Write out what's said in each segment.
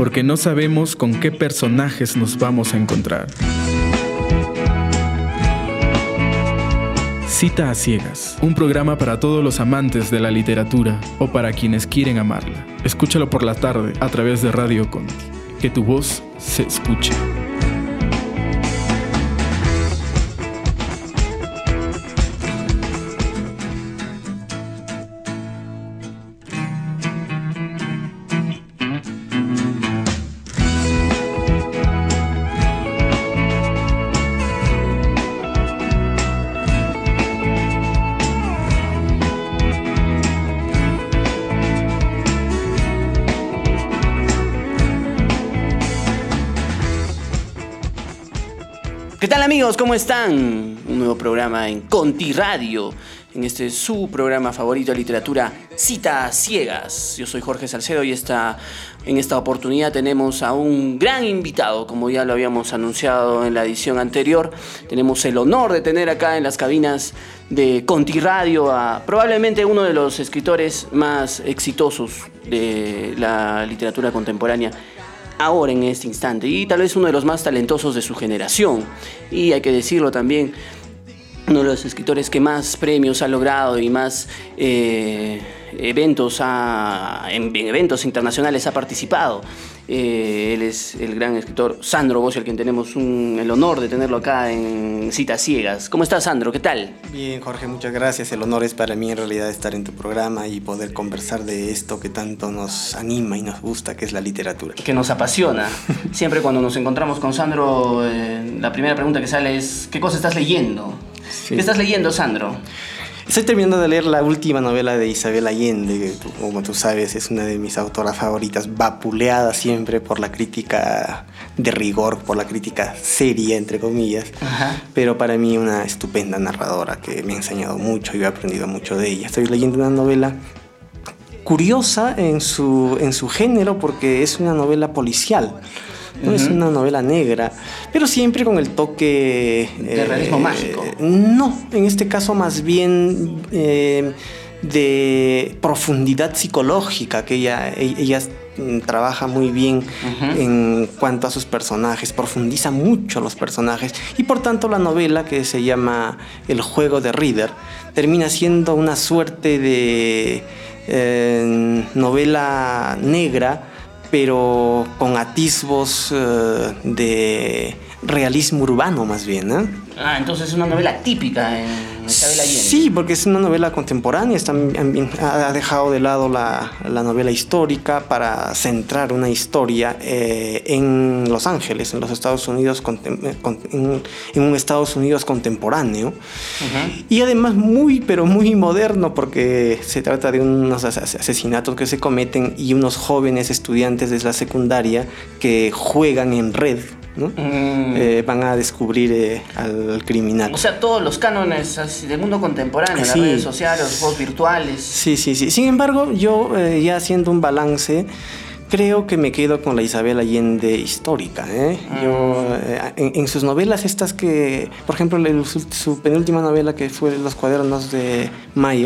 porque no sabemos con qué personajes nos vamos a encontrar. Cita a Ciegas, un programa para todos los amantes de la literatura o para quienes quieren amarla. Escúchalo por la tarde a través de Radio Conti. Que tu voz se escuche. ¿Qué tal, amigos? ¿Cómo están? Un nuevo programa en Conti Radio, en este su programa favorito de literatura, Cita a Ciegas. Yo soy Jorge Salcedo y en esta oportunidad tenemos a un gran invitado, como ya lo habíamos anunciado en la edición anterior. Tenemos el honor de tener acá en las cabinas de Conti Radio a probablemente uno de los escritores más exitosos de la literatura contemporánea ahora en este instante, y tal vez uno de los más talentosos de su generación, y hay que decirlo también, uno de los escritores que más premios ha logrado y más en eventos internacionales ha participado. Él es el gran escritor Sandro Bosio, al quien tenemos el honor de tenerlo acá en Cita Ciegas. ¿Cómo estás, Sandro? ¿Qué tal? Bien, Jorge, muchas gracias. El honor es para mí en realidad estar en tu programa y poder conversar de esto que tanto nos anima y nos gusta, que es la literatura. Que nos apasiona. Siempre cuando nos encontramos con Sandro, la primera pregunta que sale es ¿qué cosa estás leyendo? Sí. ¿Qué estás leyendo, Sandro? Estoy terminando de leer la última novela de Isabel Allende, que como tú sabes es una de mis autoras favoritas, vapuleada siempre por la crítica de rigor, por la crítica seria, entre comillas. Ajá. Pero para mí una estupenda narradora que me ha enseñado mucho y he aprendido mucho de ella. Estoy leyendo una novela curiosa en su género porque es una novela policial. No es una novela negra, pero siempre con el toque de realismo mágico. No, en este caso más bien de profundidad psicológica, que ella trabaja muy bien en cuanto a sus personajes, profundiza mucho los personajes, y por tanto la novela, que se llama El juego de Reader, termina siendo una suerte de novela negra, pero con atisbos de realismo urbano más bien, ¿eh? Ah, entonces es una novela típica en Isabel Allende. Sí, porque es una novela contemporánea, ha dejado de lado la novela histórica para centrar una historia en Los Ángeles, en los Estados Unidos, en un Estados Unidos contemporáneo. Uh-huh. Y además pero muy moderno, porque se trata de unos asesinatos que se cometen y unos jóvenes estudiantes de la secundaria que juegan en red, ¿no? Van a descubrir al criminal. O sea, todos los cánones del mundo contemporáneo, las redes sociales, los juegos virtuales. Sí. Sin embargo, yo ya haciendo un balance, creo que me quedo con la Isabel Allende histórica, ¿eh? Yo, en sus novelas estas que, por ejemplo, su penúltima novela, que fue Los cuadernos de Maya,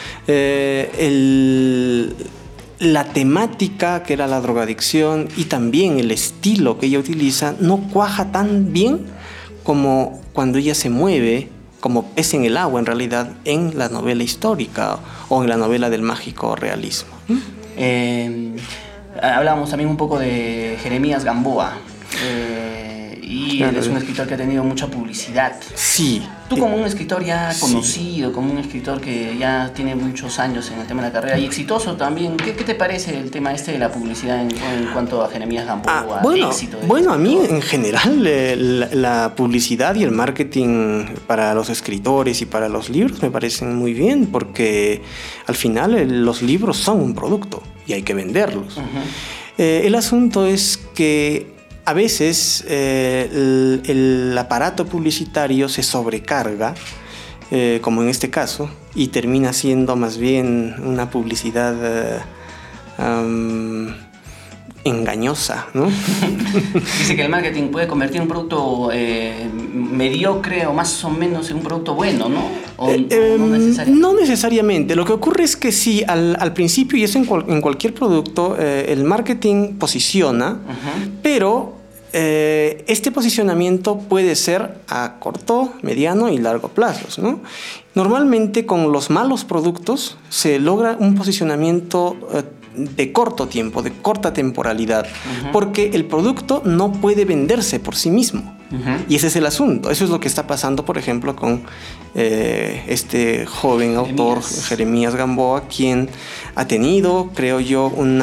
la temática, que era la drogadicción, y también el estilo que ella utiliza, no cuaja tan bien como cuando ella se mueve como pez en el agua, en realidad, en la novela histórica o en la novela del mágico realismo. Hablábamos también un poco de Jeremías Gamboa. Y claro, él es un escritor que ha tenido mucha publicidad. Sí. Tú, como un escritor ya conocido, como un escritor que ya tiene muchos años en el tema de la carrera y exitoso también, ¿qué te parece el tema de la publicidad en cuanto a Jeremías Gamboa? Bueno, a mí en general la publicidad y el marketing para los escritores y para los libros me parecen muy bien, porque al final los libros son un producto y hay que venderlos. Uh-huh. El asunto es que a veces el aparato publicitario se sobrecarga, como en este caso, y termina siendo más bien una publicidad engañosa, ¿no? Dice que el marketing puede convertir un producto mediocre o más o menos en un producto bueno, ¿no? ¿O no necesariamente? No necesariamente. Lo que ocurre es que sí, al principio, y eso en cualquier producto, el marketing posiciona, pero este posicionamiento puede ser a corto, mediano y largo plazos, ¿no? Normalmente con los malos productos se logra un posicionamiento de corto tiempo, de corta temporalidad, porque el producto no puede venderse por sí mismo. Y ese es el asunto. Eso es lo que está pasando, por ejemplo, con este joven autor, Jeremías Gamboa, quien ha tenido, creo yo, un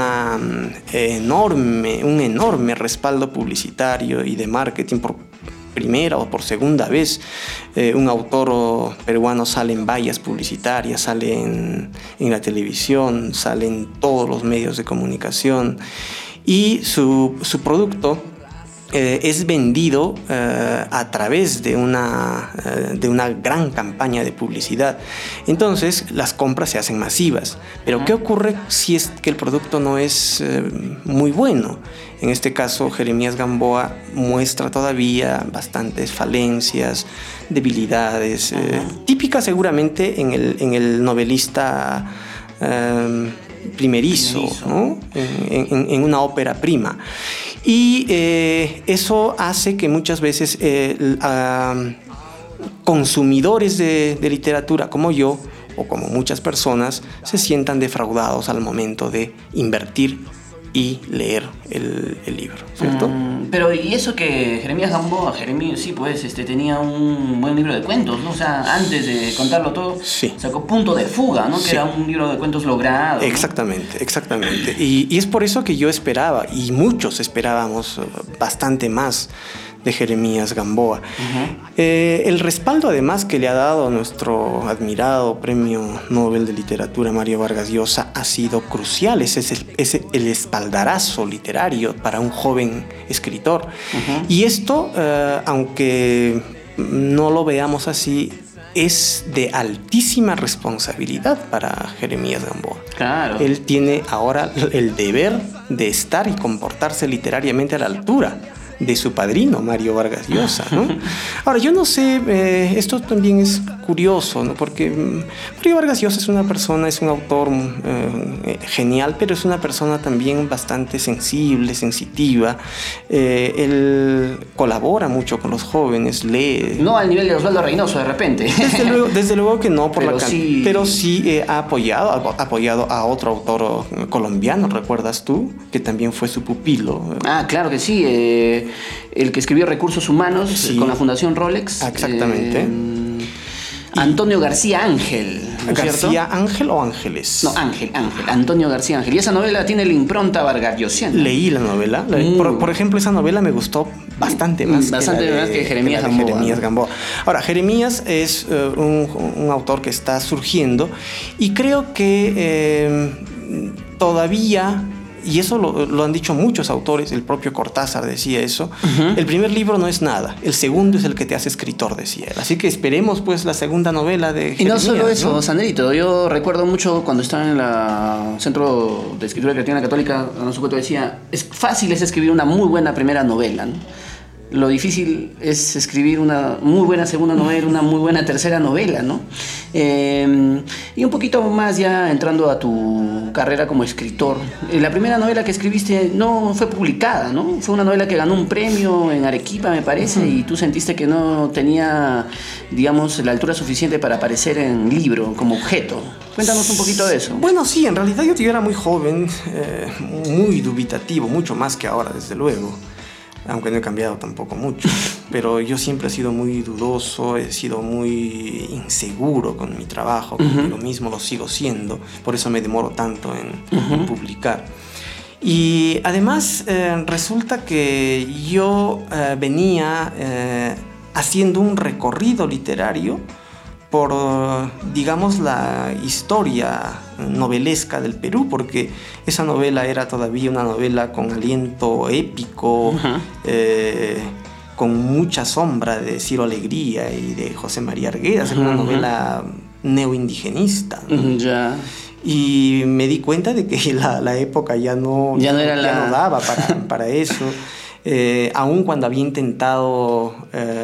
enorme respaldo publicitario y de marketing por primera o por segunda vez. Un autor peruano sale en vallas publicitarias, sale en la televisión, sale en todos los medios de comunicación, y su producto es vendido a través de una gran campaña de publicidad. Entonces las compras se hacen masivas. Pero ¿qué ocurre si es que el producto no es muy bueno? En este caso, Jeremías Gamboa muestra todavía bastantes falencias, debilidades, típicas seguramente en el novelista primerizo, ¿no? En una ópera prima. Y eso hace que muchas veces consumidores de literatura como yo, o como muchas personas, se sientan defraudados al momento de invertir y leer el libro, ¿cierto? Pero y eso que Jeremías Gamboa, sí, pues tenía un buen libro de cuentos, ¿no? O sea, antes de contarlo todo, sí, sacó Punto de Fuga, ¿no? Que era un libro de cuentos logrado, ¿no? Exactamente. Y es por eso que yo esperaba, y muchos esperábamos bastante más de Jeremías Gamboa. El respaldo además que le ha dado nuestro admirado Premio Nobel de Literatura Mario Vargas Llosa ha sido crucial. Ese es el espaldarazo literario para un joven escritor. Y esto, aunque no lo veamos así, es de altísima responsabilidad para Jeremías Gamboa. Claro. Él tiene ahora el deber de estar y comportarse literariamente a la altura de su padrino, Mario Vargas Llosa, ¿no? Ahora, yo no sé, esto también es curioso, ¿no? Porque Mario Vargas Llosa es un autor genial, pero es una persona también bastante sensible, sensitiva. Él colabora mucho con los jóvenes, lee. No al nivel de Osvaldo Reynoso, de repente. Desde luego que no, pero sí ha apoyado a otro autor colombiano, ¿recuerdas tú? Que también fue su pupilo. Ah, claro que sí. El que escribió Recursos Humanos, sí, con la Fundación Rolex. Exactamente. Antonio García Ángel, ¿no es ¿García cierto? Ángel o Ángeles? No, Ángel. Antonio García Ángel. Y esa novela tiene la impronta vargasllosiana. Leí la novela. Por ejemplo, esa novela me gustó bastante más que Jeremías Gamboa. Ahora, Jeremías es un autor que está surgiendo, y creo que todavía... Y eso lo han dicho muchos autores, el propio Cortázar decía eso. El primer libro no es nada, el segundo es el que te hace escritor, decía él. Así que esperemos pues la segunda novela de Jeremías. Y no solo eso, ¿no? Sandrito, yo recuerdo mucho cuando estaba en el Centro de Escritura Creativa Católica, Alonso Cueto decía, fácil es escribir una muy buena primera novela, ¿no? Lo difícil es escribir una muy buena segunda novela, una muy buena tercera novela, ¿no? Y un poquito más ya entrando a tu carrera como escritor. La primera novela que escribiste no fue publicada, ¿no? Fue una novela que ganó un premio en Arequipa, me parece, y tú sentiste que no tenía, digamos, la altura suficiente para aparecer en libro como objeto. Cuéntanos un poquito de eso. Bueno, sí, en realidad yo era muy joven, muy dubitativo, mucho más que ahora, desde luego. Aunque no he cambiado tampoco mucho, pero yo siempre he sido muy dudoso, he sido muy inseguro con mi trabajo, lo mismo lo sigo siendo, por eso me demoro tanto en publicar. Y además resulta que yo venía haciendo un recorrido literario por, digamos, la historia novelesca del Perú, porque esa novela era todavía una novela con aliento épico, con mucha sombra de Ciro Alegría y de José María Arguedas, era una novela neoindigenista, ¿no? Y me di cuenta de que la época ya no daba para eso. Aun cuando había intentado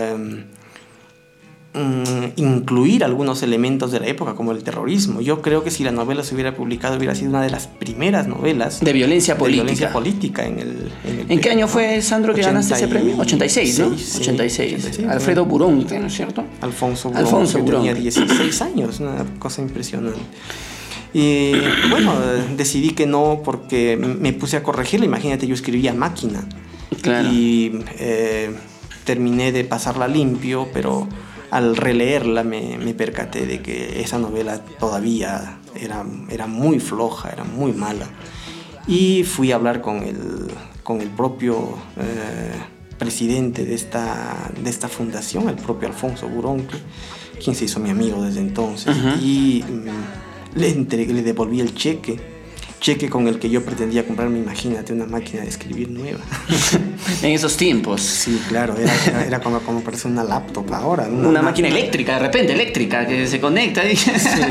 incluir algunos elementos de la época, como el terrorismo. Yo creo que si la novela se hubiera publicado, hubiera sido una de las primeras novelas de violencia política. ¿En qué año fue, Sandro, que ganaste ese premio? 86, ¿no? Sí, 86. Alfredo Burón, ¿no es cierto? Alfonso Burón, tenía 16 años, una cosa impresionante. Y bueno, decidí que no, porque me puse a corregirla. Imagínate, yo escribía a máquina. Claro. Y terminé de pasarla limpio, pero al releerla me percaté de que esa novela todavía era muy floja, era muy mala. Y fui a hablar con el propio presidente de esta fundación, el propio Alfonso Burón, quien se hizo mi amigo desde entonces. Uh-huh. Y le devolví el cheque con el que yo pretendía comprarme, imagínate, una máquina de escribir nueva. En esos tiempos. Sí, claro, era como parece una laptop ahora. Una máquina eléctrica, de repente eléctrica, que se conecta. Sí.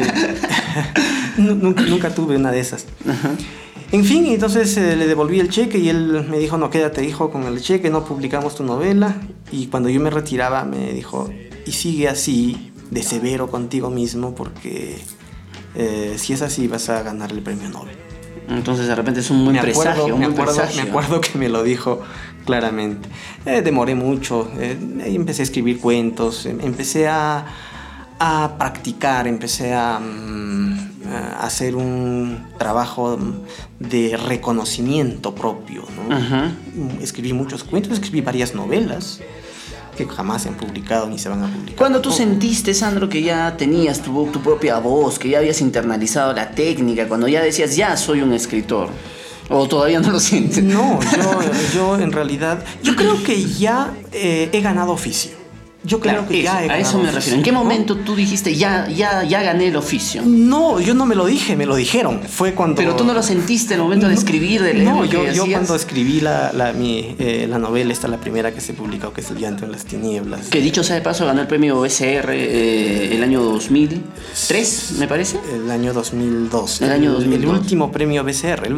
Nunca tuve una de esas. Uh-huh. En fin, entonces le devolví el cheque y él me dijo, no, quédate, hijo, con el cheque, no publicamos tu novela. Y cuando yo me retiraba me dijo, y sigue así, de severo contigo mismo, porque si es así vas a ganar el premio Nobel. Entonces de repente es un buen presagio. Me acuerdo que me lo dijo claramente. Demoré mucho, empecé a escribir cuentos, empecé a practicar, empecé a hacer un trabajo de reconocimiento propio, ¿no? Uh-huh. Escribí muchos cuentos, escribí varias novelas que jamás se han publicado ni se van a publicar. ¿Cuándo tú sentiste, Sandro, que ya tenías tu propia voz, que ya habías internalizado la técnica, cuando ya decías, ya soy un escritor? ¿O todavía no lo sientes? No, yo en realidad, yo creo que ya he ganado oficio. Yo creo que ya he ganado. A eso me refiero. ¿En qué momento tú dijiste, ya gané el oficio? No, yo no me lo dije, me lo dijeron. Fue cuando... Pero tú no lo sentiste en el momento de escribir, de leer. No, yo cuando escribí la novela, la primera que se publicó, que es El llanto en las tinieblas. Que dicho sea de paso, ganó el premio BCR el año 2003, me parece. El año 2002. El último premio BCR,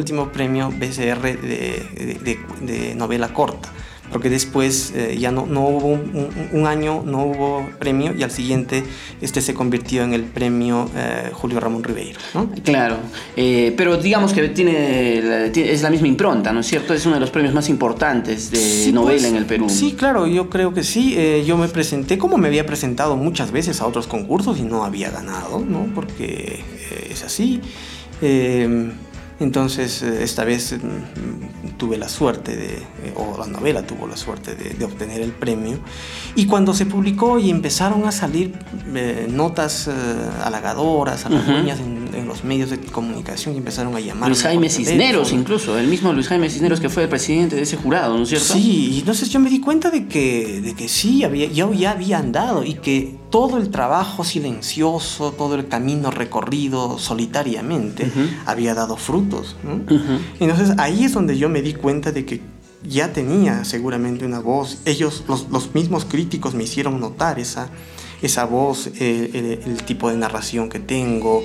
de novela corta. Porque después ya no hubo un año, no hubo premio, y al siguiente se convirtió en el premio Julio Ramón Ribeiro, ¿no? Claro, pero digamos que es la misma impronta, ¿no es cierto? Es uno de los premios más importantes de novela en el Perú. Sí, claro, yo creo que sí. Yo me presenté, como me había presentado muchas veces a otros concursos y no había ganado, ¿no? Porque es así. Entonces, esta vez tuve la suerte o la novela tuvo la suerte de obtener el premio. Y cuando se publicó y empezaron a salir notas halagadoras, halagüeñas en los medios de comunicación, y empezaron a llamar. Luis Jaime Cisneros, incluso, el mismo Luis Jaime Cisneros, que fue el presidente de ese jurado, ¿no es cierto? Sí, y entonces yo me di cuenta de que sí, yo ya había andado, y que todo el trabajo silencioso, todo el camino recorrido solitariamente había dado frutos, ¿no? Entonces ahí es donde yo me di cuenta de que ya tenía seguramente una voz. Ellos, los mismos críticos, me hicieron notar esa voz, el tipo de narración que tengo,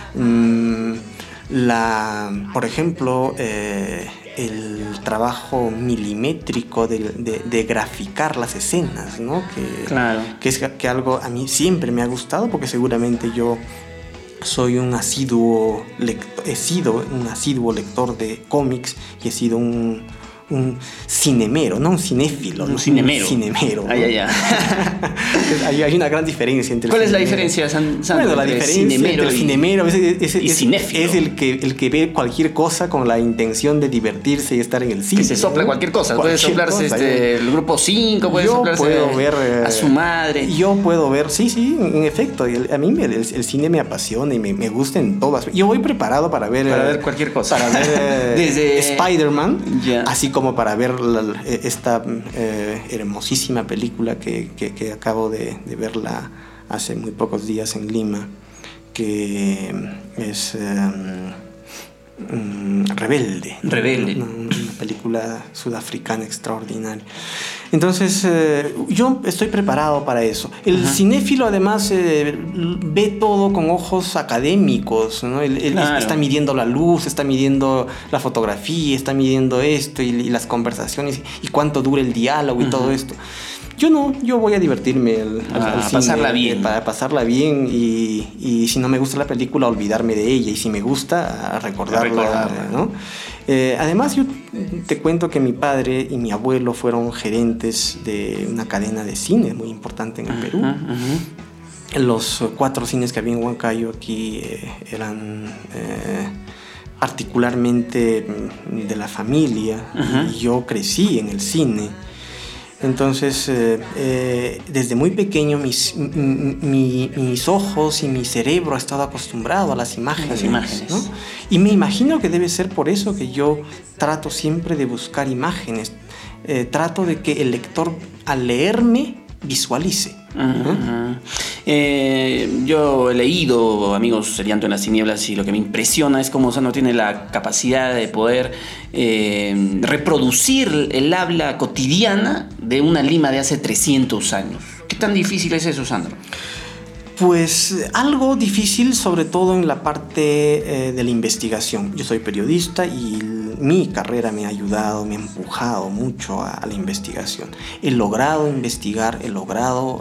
por ejemplo, el trabajo milimétrico de graficar las escenas, ¿no? Claro. Que es que algo a mí siempre me ha gustado, porque seguramente yo soy un asiduo lector, he sido un asiduo lector de cómics, y he sido un cinemero, no un cinéfilo. Un cinemero. Un cinemero. Hay una gran diferencia entre... ¿Cuál es la diferencia, Bueno, la diferencia entre el cinemero y cinéfilo es el que ve cualquier cosa con la intención de divertirse y estar en el cine. Que se sopla, ¿no? Cualquier cosa. Puede soplarse el grupo 5, puede soplarse a su madre. Yo puedo ver, sí, en efecto. A mí el cine me apasiona y me gusta en todas. Yo voy preparado para ver cualquier cosa. Para ver desde Spider-Man, yeah, así como para ver esta hermosísima película que acabo de verla hace muy pocos días en Lima, que es Rebelde. Rebelde. Una película sudafricana extraordinaria. Entonces, yo estoy preparado para eso. El cinéfilo, además, ve todo con ojos académicos, ¿no? Él Claro. está midiendo la luz, está midiendo la fotografía, está midiendo esto y las conversaciones y cuánto dura el diálogo y todo esto. Yo no, yo voy a divertirme al cine, pasarla bien. para pasarla bien y si no me gusta la película, olvidarme de ella, y si me gusta, a recordarla, ¿no? Además, yo te cuento que mi padre y mi abuelo fueron gerentes de una cadena de cine muy importante en el Perú. Los 4 cines que había en Huancayo aquí eran particularmente de la familia, y yo crecí en el cine. Entonces, desde muy pequeño mis ojos y mi cerebro ha estado acostumbrado a las imágenes, ¿no? Y me imagino que debe ser por eso que yo trato siempre de buscar imágenes. Trato de que el lector, al leerme, visualice. Yo he leído Amigos del Llanto en las Tinieblas, y lo que me impresiona es cómo Sandro tiene la capacidad de poder reproducir el habla cotidiana de una Lima de hace 300 años. ¿Qué tan difícil es eso, Sandro? Pues algo difícil, sobre todo en la parte de la investigación. Yo soy periodista y mi carrera me ha ayudado, me ha empujado mucho a la investigación. He logrado investigar, he logrado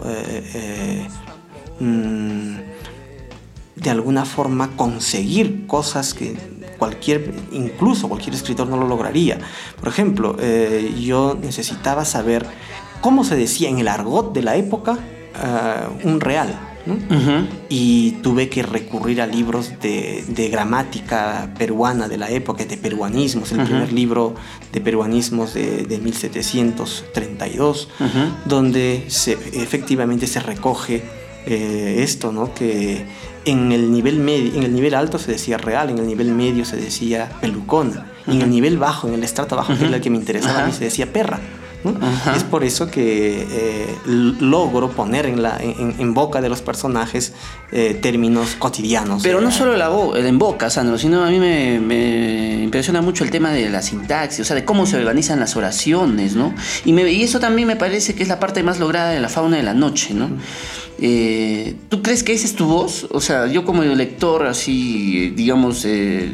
de alguna forma conseguir cosas que incluso cualquier escritor no lo lograría. Por ejemplo, yo necesitaba saber cómo se decía en el argot de la época un real, ¿no? Y tuve que recurrir a libros de gramática peruana de la época, de peruanismos, el primer libro de peruanismos de 1732, donde efectivamente se recoge esto, ¿no? Que en el nivel alto se decía real, en el nivel medio se decía pelucona, y en el nivel bajo, en el estrato bajo, que era el que me interesaba a mí, se decía perra, ¿no? Es por eso que logro poner en boca de los personajes términos cotidianos. Pero no solo en boca, Sandro, sino a mí me impresiona mucho el tema de la sintaxis, o sea, de cómo se organizan las oraciones, ¿no? Y eso también me parece que es la parte más lograda de La Fauna de la Noche, ¿no? ¿Tú crees que esa es tu voz? O sea, yo como lector, así, digamos,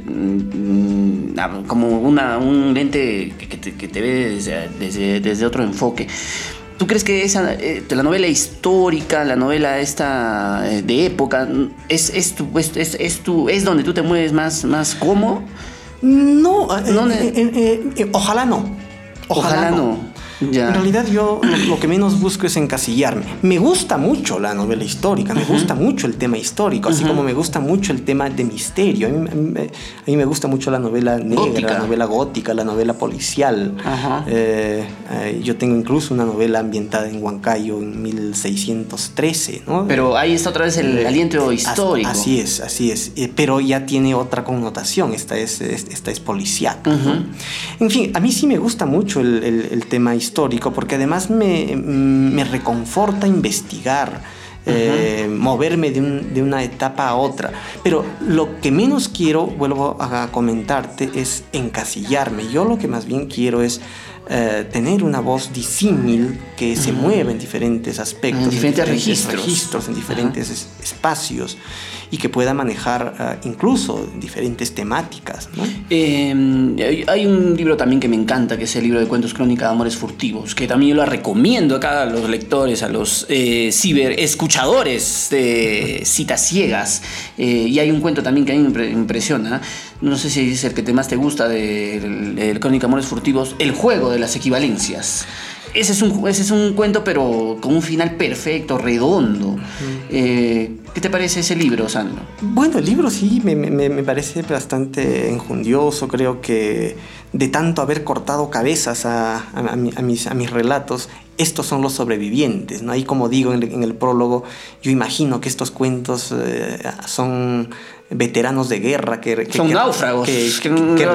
como un lente que te ve desde otro enfoque. ¿Tú crees que la novela histórica, la novela esta de época, es donde tú te mueves más cómodo? No, ojalá no. Ojalá no. Ya. En realidad yo lo que menos busco es encasillarme. Me gusta mucho la novela histórica, me gusta mucho el tema histórico, así como me gusta mucho el tema de misterio. A mí me gusta mucho la novela negra, gótica. La novela gótica, la novela policial. Yo tengo incluso una novela ambientada en Huancayo en 1613, ¿no? Pero ahí está otra vez el aliento histórico. Así es. Pero ya tiene otra connotación, esta es policíaca, ¿no? En fin, a mí sí me gusta mucho el tema histórico, porque además me reconforta investigar, moverme de una etapa a otra. Pero lo que menos quiero, vuelvo a comentarte, es encasillarme. Yo lo que más bien quiero es tener una voz disímil que se mueva en diferentes aspectos, en diferentes registros, en diferentes espacios, y que pueda manejar incluso diferentes temáticas, ¿no? Hay un libro también que me encanta, que es el libro de cuentos Crónica de Amores Furtivos, que también yo lo recomiendo acá a los lectores, a los ciberescuchadores de Citas Ciegas. Y hay un cuento también que a mí me impresiona, no sé si es el que más te gusta de Crónica de Amores Furtivos, El juego de las equivalencias. Ese es un cuento, pero con un final perfecto, redondo. ¿Qué te parece ese libro, Sandro? Bueno, el libro sí me parece bastante enjundioso. Creo que de tanto haber cortado cabezas a mis relatos, estos son los sobrevivientes, ¿no? Ahí, como digo en el prólogo, yo imagino que estos cuentos son veteranos de guerra que son náufragos que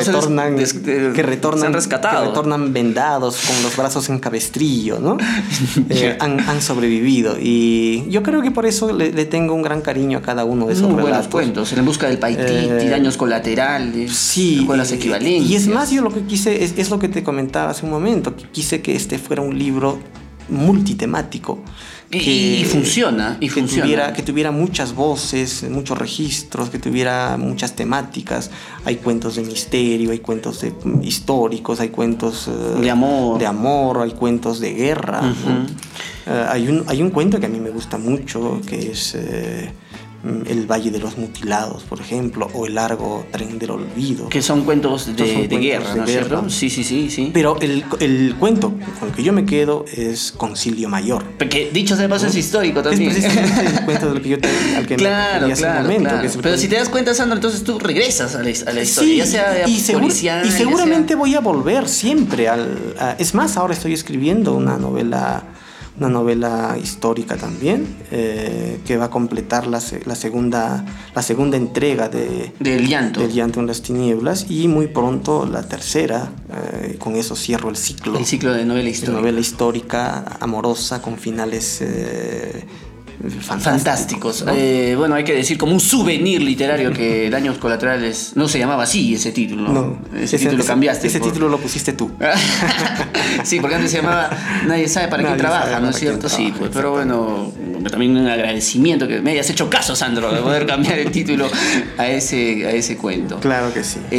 retornan vendados con los brazos en cabestrillo, ¿no? Han sobrevivido, y yo creo que por eso le tengo un gran cariño a cada uno de esos Muy relatos. buenos cuentos, En busca del Paititi, Daños colaterales, Sí, las equivalencias. Y es más, yo lo que quise, es lo que te comentaba hace un momento, que quise que este fuera un libro multitemático. Y funciona. Que tuviera muchas voces, muchos registros, que tuviera muchas temáticas. Hay cuentos de misterio, hay cuentos históricos, hay cuentos de amor, hay cuentos de guerra. Hay un cuento que a mí me gusta mucho, que es El Valle de los Mutilados, por ejemplo, o El Largo Tren del Olvido. Que son cuentos de guerra, ¿no es cierto? Sí. Pero el cuento con el que yo me quedo es Concilio Mayor. Porque dicho sea de paso es histórico también. Es precisamente el cuento del que yo al que claro, me hace un momento. Que es pero si te das cuenta, Sandro, entonces tú regresas a la historia, sí, ya sea policial. Y seguramente voy a volver siempre es más, ahora estoy escribiendo una novela histórica también, que va a completar la segunda entrega del llanto en las tinieblas, y muy pronto la tercera. Con eso cierro el ciclo de novela histórica. De novela histórica amorosa con finales fantásticos, ¿no? Bueno, hay que decir como un souvenir literario que Daños Colaterales no se llamaba así ese título. No, ese título cambiaste. Ese título lo pusiste tú. Sí, porque antes se llamaba Nadie sabe para quién trabaja, ¿no es cierto? Sí, pues, pero bueno, también un agradecimiento que me hayas hecho caso, Sandro, de poder cambiar el título a ese cuento. Claro que sí.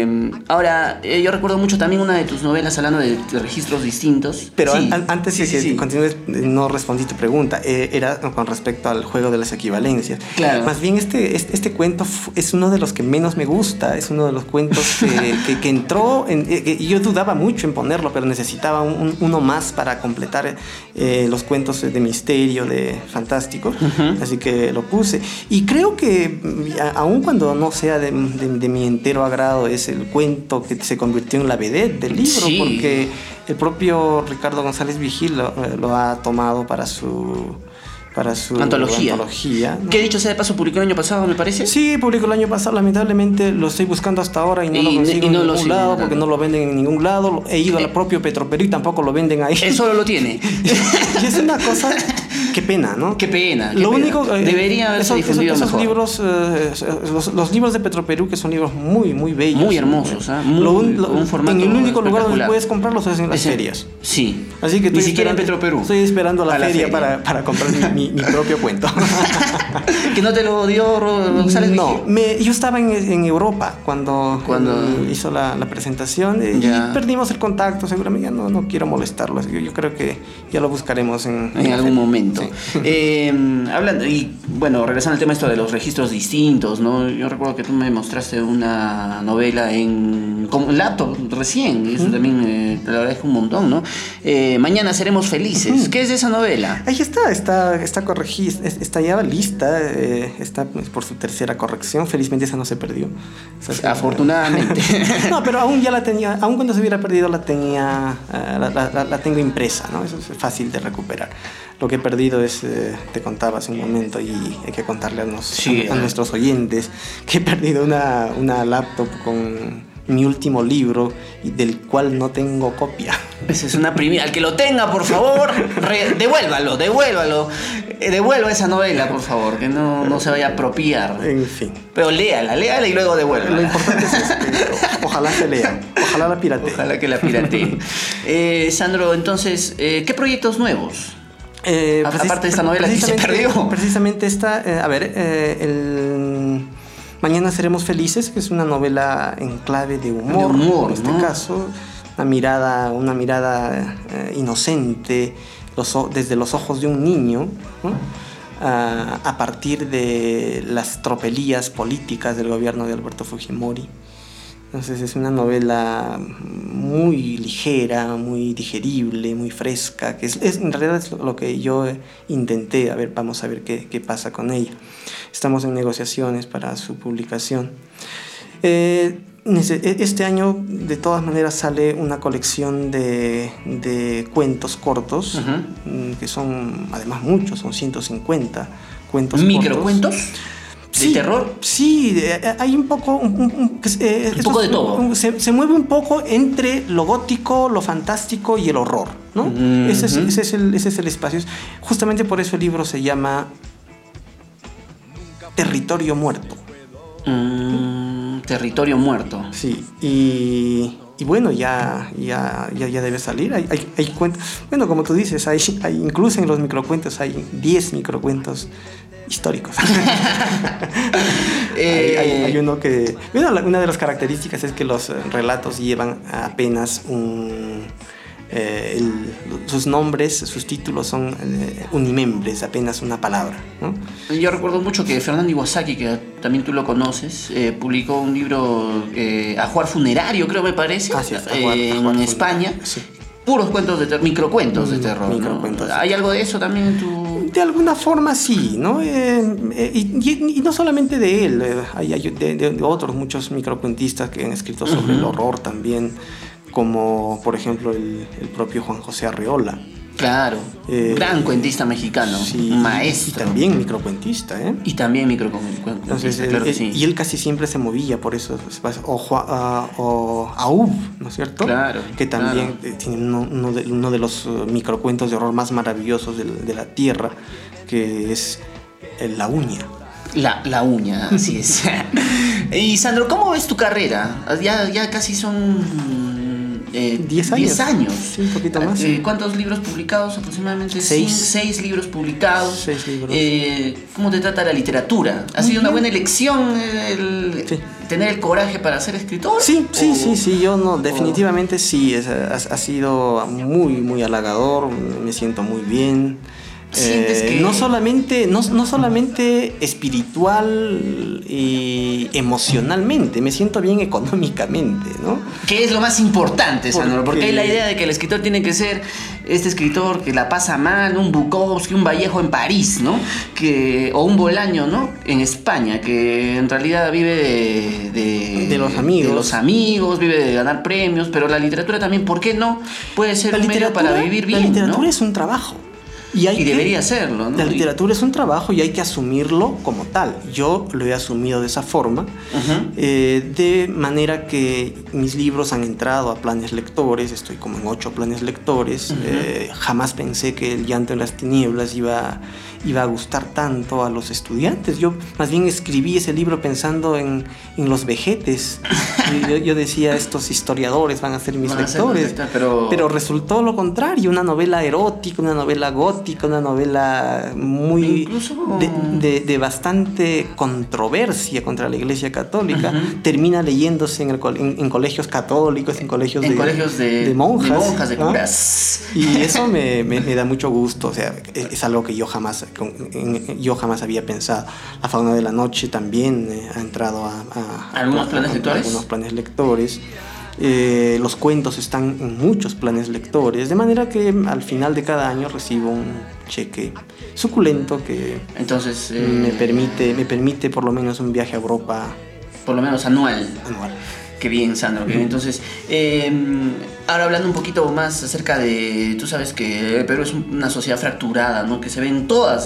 Ahora, yo recuerdo mucho también una de tus novelas hablando de registros distintos. Pero sí. Antes de que continúes, no respondí tu pregunta. Era con respecto al juego de las equivalencias. Claro. Más bien este cuento es uno de los que menos me gusta. Es uno de los cuentos que entró que yo dudaba mucho en ponerlo, pero necesitaba uno más para completar los cuentos de misterio, de fantástico. Así que lo puse. Y creo que aun cuando no sea de mi entero agrado, es el cuento que se convirtió en la vedette del libro, sí. Porque el propio Ricardo González Vigil lo ha tomado para su antología, ¿no? Que dicho sea de paso, publicó el año pasado, me parece. Sí, publicó el año pasado. Lamentablemente lo estoy buscando hasta ahora y no lo consigo en ningún lado, porque no lo venden en ningún lado. He ido al propio Petroperú y tampoco lo venden ahí. Él solo lo tiene. Y es una cosa, qué pena, ¿no? Qué pena. Lo único, debería haberse difundido esos mejor. Libros, los libros de Petroperú, que son libros muy, muy bellos. Muy hermosos, ¿eh? Un formato en el único lugar donde puedes comprarlos es en las ferias. Sí. Así que ni siquiera en Petroperú. Estoy esperando la feria para comprar mi propio cuento. ¿Que no te lo dio González? No, yo estaba en Europa cuando hizo la presentación y perdimos el contacto. Seguramente ya no quiero molestarlo. Yo creo que ya lo buscaremos en algún momento. Sí. Hablando, y bueno, regresando al tema esto de los registros distintos, ¿no? Yo recuerdo que tú me mostraste una novela en laptop recién, y eso también te lo agradezco un montón, ¿no? Mañana seremos felices. ¿Qué es esa novela? Ahí está corregida, está ya lista, está por su tercera corrección. Felizmente esa no se perdió. Afortunadamente. No, pero aún ya la tenía, aún cuando se hubiera perdido la tengo impresa, ¿no? Eso es fácil de recuperar. Lo que he perdido es, te contaba hace un momento, y hay que contarle a nuestros oyentes, que he perdido una laptop con mi último libro, y del cual no tengo copia. Esa es una primicia. Al que lo tenga, por favor, devuélvalo. Devuelva esa novela, por favor, que no se vaya a apropiar. En fin. Pero léala y luego devuélvala. Lo importante es ojalá se lea, ojalá la piratee. Ojalá que la piratee. Sandro, entonces, ¿qué proyectos nuevos? Aparte de esta novela que se perdió. Precisamente esta, Mañana seremos felices, que es una novela en clave de humor, en este caso, una mirada inocente, desde los ojos de un niño, ¿no? A partir de las tropelías políticas del gobierno de Alberto Fujimori. Entonces es una novela muy ligera, muy digerible, muy fresca, que en realidad es lo que yo intenté. Vamos a ver qué pasa con ella. Estamos en negociaciones para su publicación. Este año, de todas maneras, sale una colección de cuentos cortos, que son además muchos, son 150 cuentos ¿Microcuentos? ¿De terror? Sí, hay un poco de todo. Se mueve un poco entre lo gótico, lo fantástico y el horror, ¿no? Ese es el espacio. Justamente por eso el libro se llama Territorio Muerto. Territorio Muerto. Sí, y bueno, ya debe salir. Hay cuentos. Bueno, como tú dices, hay incluso en los microcuentos hay 10 microcuentos históricos. Hay uno que... Bueno, una de las características es que los relatos llevan apenas sus nombres, sus títulos son unimembres, apenas una palabra, ¿no? Yo recuerdo mucho que Fernando Iwasaki, que también tú lo conoces, publicó un libro, Ajuar Funerario, creo me parece, en España. Sí. Puros cuentos de microcuentos de terror. Microcuentos. ¿No? ¿Hay algo de eso también en tu...? De alguna forma sí, ¿no? Y no solamente de él, hay de otros muchos microcuentistas que han escrito sobre el horror también, como por ejemplo el propio Juan José Arreola. Claro, gran cuentista mexicano, sí, maestro. Y también microcuentista, ¿eh? Y también microcuentista. Entonces, claro que sí. Y él casi siempre se movía por eso. O Aub, ¿no es cierto? Claro. Que también tiene uno de los microcuentos de horror más maravillosos de la tierra, que es La Uña. La Uña, así es. Y Sandro, ¿cómo ves tu carrera? Ya casi son... 10 años. 10 años. Sí, un poquito más. ¿Cuántos libros publicados aproximadamente? 6 libros publicados. 6 libros. ¿Cómo te trata la literatura? ¿Ha sido una buena elección tener el coraje para ser escritor? Sí. Yo no, definitivamente sí. Ha sido muy, muy halagador. Me siento muy bien. No solamente espiritual y emocionalmente, me siento bien económicamente, ¿no? Que es lo más importante, Sandro, porque hay la idea de que el escritor tiene que ser este escritor que la pasa mal, un Bukowski, un Vallejo en París, ¿no? O un Bolaño, ¿no? En España, que en realidad vive de los amigos. De los amigos, vive de ganar premios, pero la literatura también, ¿por qué no? Puede ser un medio para vivir bien, la literatura, ¿no? Es un trabajo. Y debería serlo, ¿no? La literatura es un trabajo y hay que asumirlo como tal. Yo lo he asumido de esa forma, de manera que mis libros han entrado a planes lectores. Estoy como en 8 planes lectores. Jamás pensé que El llanto en las tinieblas iba a gustar tanto a los estudiantes. Yo más bien escribí ese libro pensando en los vejetes. Yo decía, estos historiadores van a ser mis lectores, pero resultó lo contrario, una novela erótica, una novela gótica, una novela muy de bastante controversia contra la Iglesia Católica. Termina leyéndose en colegios católicos, en colegios de monjas, de curas, ¿no? Y eso me da mucho gusto. O sea, es algo que yo jamás había pensado. La Fauna de la Noche también ha entrado a algunos planes lectores. Los cuentos están en muchos planes lectores, de manera que al final de cada año recibo un cheque suculento que entonces me permite por lo menos un viaje a Europa, por lo menos anual. Qué bien, Sandro, qué bien. Entonces, ahora hablando un poquito más acerca de... Tú sabes que el Perú es una sociedad fracturada, ¿no? Que se ven todas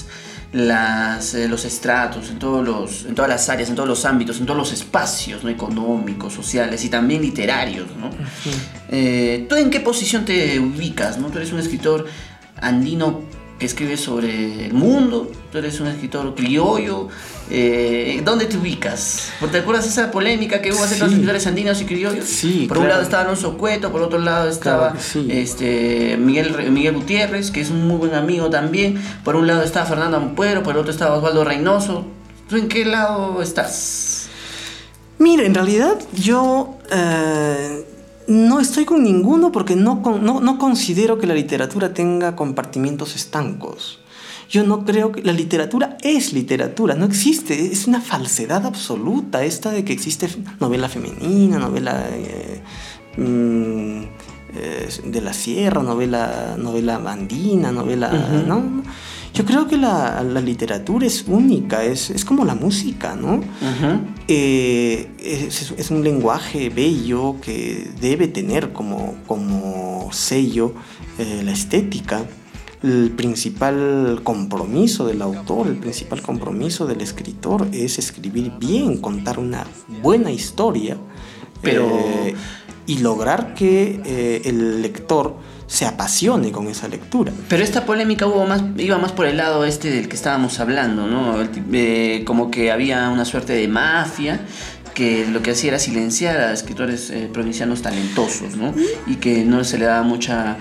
los estratos, en todas las áreas, en todos los ámbitos, en todos los espacios, ¿no? Económicos, sociales y también literarios, ¿no? ¿Tú en qué posición te ubicas, ¿no? Tú eres un escritor andino que escribe sobre el mundo, tú eres un escritor criollo, ¿dónde te ubicas? ¿Te acuerdas esa polémica que hubo acerca de los escritores andinos y criollos? Sí, por un lado estaba Alonso Cueto, por otro lado estaba Miguel Gutiérrez, que es un muy buen amigo también, por un lado estaba Fernando Ampuero, por el otro estaba Osvaldo Reynoso. ¿Tú en qué lado estás? Mira, en realidad yo... no estoy con ninguno porque no considero que la literatura tenga compartimientos estancos. Yo no creo que... La literatura es literatura, no existe. Es una falsedad absoluta esta de que existe novela femenina, novela de la sierra, novela andina, novela... ¿no? Yo creo que la literatura es única, es como la música, ¿no? Es un lenguaje bello que debe tener como sello la estética. El principal compromiso del autor, el principal compromiso del escritor es escribir bien, contar una buena historia. Pero y lograr que el lector se apasione con esa lectura. Pero esta polémica iba más por el lado del que estábamos hablando, ¿no? Como que había una suerte de mafia que lo que hacía era silenciar a escritores provincianos talentosos, ¿no? Y que no se le daba mucha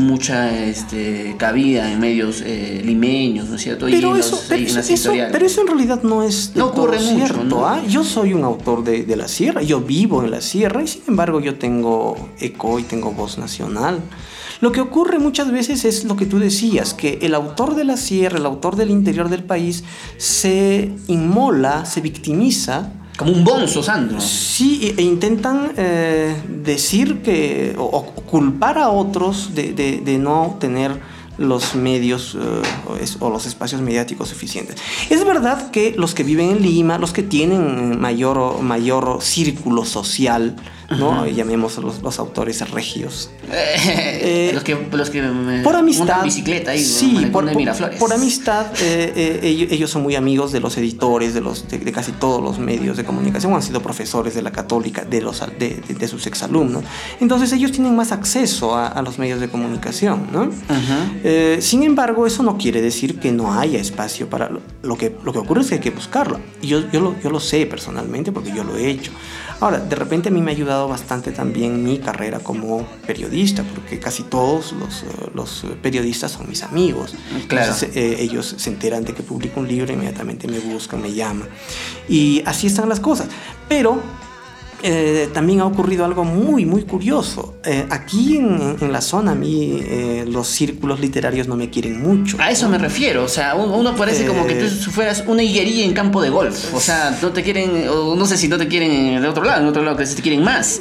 cabida en medios limeños, ¿no es cierto? Pero eso en realidad no es no ocurre mucho, cierto, ¿no? ¿ah? Yo soy un autor de la sierra, yo vivo en la sierra y sin embargo yo tengo eco y tengo voz nacional. Lo que ocurre muchas veces es lo que tú decías, que el autor de la sierra, el autor del interior del país se inmola, se victimiza. Como un bonzo, Sandro. Sí, e intentan decir o culpar a otros de no tener los medios o los espacios mediáticos suficientes. Es verdad que los que viven en Lima, los que tienen mayor círculo social, ¿no? Llamémos los autores regios. Los que por amistad, montan bicicleta ahí, sí, Miraflores. Por amistad, ellos son muy amigos de los editores, de casi todos los medios de comunicación, han sido profesores de la Católica, de sus exalumnos. Entonces ellos tienen más acceso a los medios de comunicación, ¿no? Sin embargo, eso no quiere decir que no haya espacio para lo que ocurre es que hay que buscarlo. Yo lo sé personalmente porque yo lo he hecho. Ahora, de repente a mí me ha ayudado bastante también mi carrera como periodista, porque casi todos los periodistas son mis amigos. Claro. Entonces, ellos se enteran de que publico un libro, inmediatamente me buscan, me llaman. Y así están las cosas. Pero también ha ocurrido algo muy, muy curioso. Aquí en la zona, a mí los círculos literarios no me quieren mucho. A eso me refiero. O sea, uno parece como que tú fueras una higuería en campo de golf. O sea, no te quieren, o no sé si no te quieren en el otro lado, que te quieren más.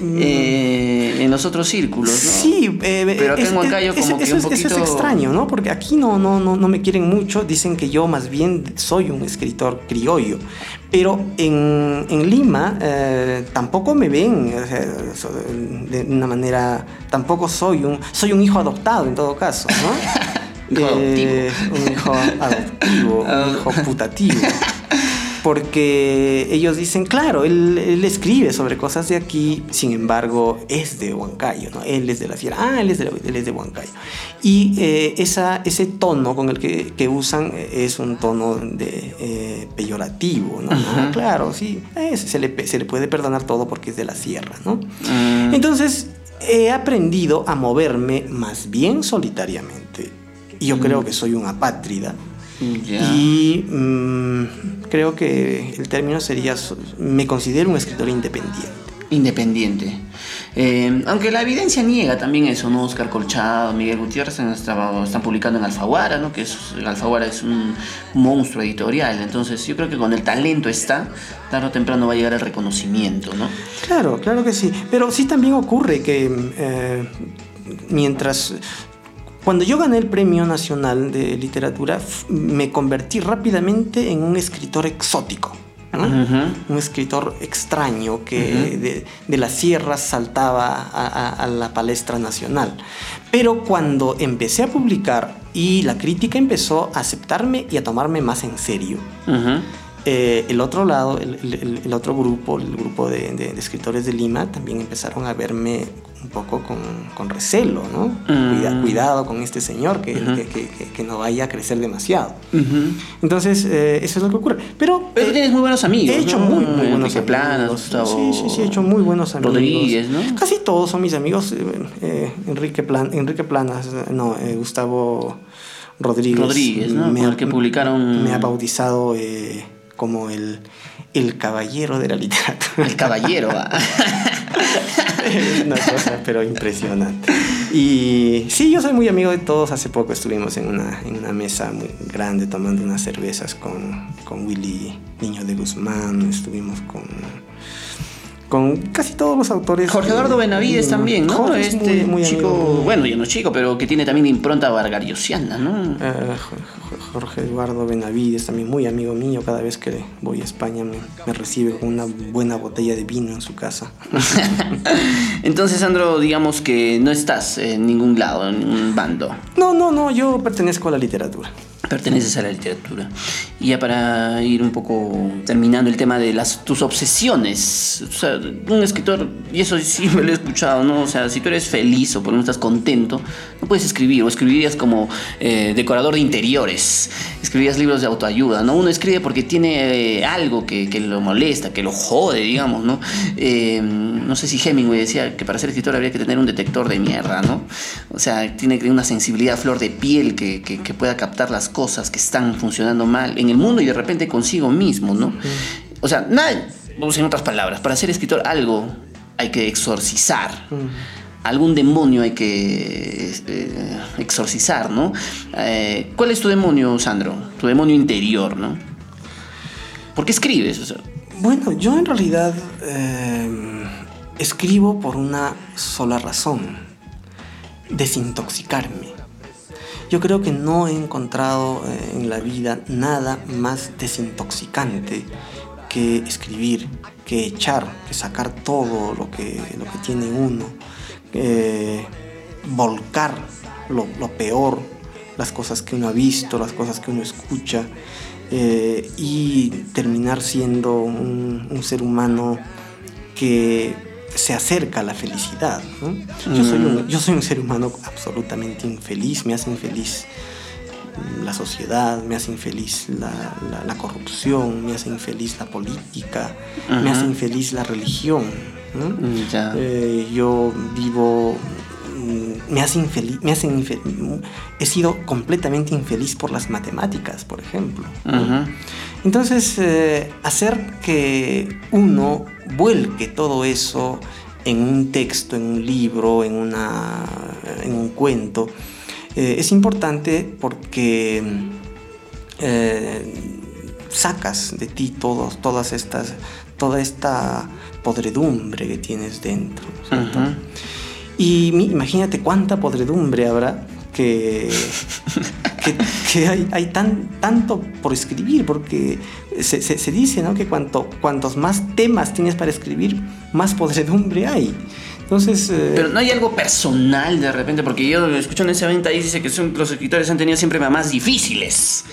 En los otros círculos, ¿no? Sí, pero acá en Huancayo como que un poquito... Eso es extraño, ¿no? Porque aquí no me quieren mucho. Dicen que yo más bien soy un escritor criollo. Pero en Lima tampoco me ven, o sea, de una manera, tampoco soy un hijo adoptado en todo caso, ¿no? Un hijo adoptivo, un hijo putativo. Porque ellos dicen, claro, él escribe sobre cosas de aquí, sin embargo, es de Huancayo, ¿no? Él es de la sierra, él es de Huancayo. Y ese tono con el que usan es un tono peyorativo, ¿no? Uh-huh. Claro, sí, se le puede perdonar todo porque es de la sierra, ¿no? Entonces, he aprendido a moverme más bien solitariamente. Y yo creo que soy un apátrida. Yeah. Y creo que el término sería, me considero un escritor independiente. Aunque la evidencia niega también eso, ¿no? Oscar Colchado, Miguel Gutiérrez están publicando en Alfaguara, ¿no? Que Alfaguara es un monstruo editorial. Entonces yo creo que cuando el talento está, tarde o temprano va a llegar el reconocimiento, ¿no? Claro que sí. Pero sí también ocurre que cuando yo gané el Premio Nacional de Literatura, me convertí rápidamente en un escritor exótico, ¿no? Uh-huh. Un escritor extraño que de las sierras saltaba a la palestra nacional. Pero cuando empecé a publicar y la crítica empezó a aceptarme y a tomarme más en serio, el otro lado, el otro grupo, el grupo de escritores de Lima, también empezaron a verme un poco con recelo, ¿no? Cuidado con este señor, que no vaya a crecer demasiado. Entonces, eso es lo que ocurre. Pero tú tienes muy buenos amigos, he hecho ¿no? muy buenos Enrique Planas, Gustavo... Sí, he hecho muy buenos amigos. Rodríguez, ¿no? Casi todos son mis amigos. Enrique Planas, Gustavo Rodríguez, ¿no? Con el que publicaron... Me ha bautizado como el caballero de la literatura. El caballero. Es una cosa pero impresionante. Y sí, yo soy muy amigo de todos. Hace poco estuvimos en una mesa muy grande tomando unas cervezas con Willy Niño de Guzmán. Estuvimos con casi todos los autores. Jorge Eduardo Benavides también, ¿no? Jorge es muy chico, amigo. Bueno, ya no es chico, pero que tiene también impronta vargariosiana, ¿no? Jorge Eduardo Benavides, también muy amigo mío. Cada vez que voy a España me recibe con una buena botella de vino en su casa. Entonces, Sandro, digamos que no estás en ningún lado, en ningún bando. No, yo pertenezco a la literatura. perteneces a la literatura. Y ya para ir un poco terminando el tema de tus obsesiones, o sea, un escritor, y eso sí me lo he escuchado, ¿no? O sea, si tú eres feliz o por lo menos estás contento, no puedes escribir, o escribirías como decorador de interiores, escribirías libros de autoayuda, ¿no? Uno escribe porque tiene algo que lo molesta, que lo jode, digamos, ¿no? No sé si Hemingway decía que para ser escritor habría que tener un detector de mierda, ¿no? O sea, tiene que tener una sensibilidad a flor de piel que pueda captar las cosas que están funcionando mal en el mundo y de repente consigo mismo, ¿no? O sea, nada, en otras palabras, para ser escritor algo hay que exorcizar. Algún demonio hay que exorcizar, ¿no? ¿Cuál es tu demonio, Sandro? Tu demonio interior, ¿no? ¿Por qué escribes? O sea, bueno, yo en realidad escribo por una sola razón: desintoxicarme. Yo creo que no he encontrado en la vida nada más desintoxicante que escribir, que echar, que sacar todo lo que tiene uno, volcar lo peor, las cosas que uno ha visto, las cosas que uno escucha, y terminar siendo un ser humano que se acerca a la felicidad, ¿no? Yo soy un ser humano absolutamente infeliz. Me hace infeliz la sociedad, me hace infeliz la corrupción, me hace infeliz la política, me hace infeliz la religión, ¿no? Yo vivo... he sido completamente infeliz por las matemáticas, por ejemplo, ¿no? Entonces, hacer que uno vuelque todo eso en un texto, en un libro, en un cuento, es importante porque sacas de ti toda esta podredumbre que tienes dentro, ¿cierto? Y imagínate cuánta podredumbre habrá que hay tanto por escribir, porque se dice, ¿no?, que cuantos más temas tienes para escribir, más podredumbre hay. Entonces, pero no hay algo personal de repente, porque yo escucho en esa venta ahí dice que los escritores han tenido siempre mamás difíciles.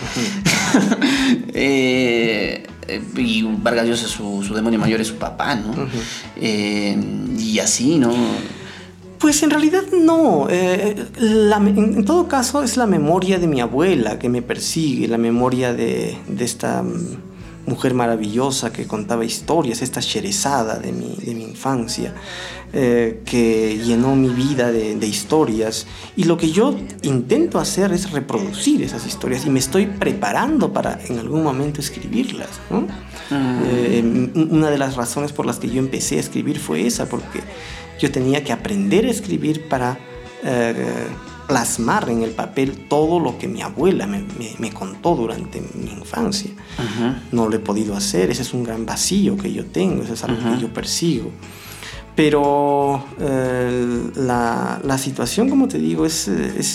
Y Vargas Llosa, su demonio mayor es su papá, ¿no? Y así, ¿no? Pues en realidad no. En todo caso es la memoria de mi abuela que me persigue, la memoria de esta mujer maravillosa que contaba historias, esta Sherezada de mi infancia, que llenó mi vida de historias. Y lo que yo intento hacer es reproducir esas historias y me estoy preparando para en algún momento escribirlas, ¿no? Una de las razones por las que yo empecé a escribir fue esa, porque yo tenía que aprender a escribir para plasmar en el papel todo lo que mi abuela me contó durante mi infancia. No lo he podido hacer, ese es un gran vacío que yo tengo, eso es algo que yo persigo. Pero la situación, como te digo, es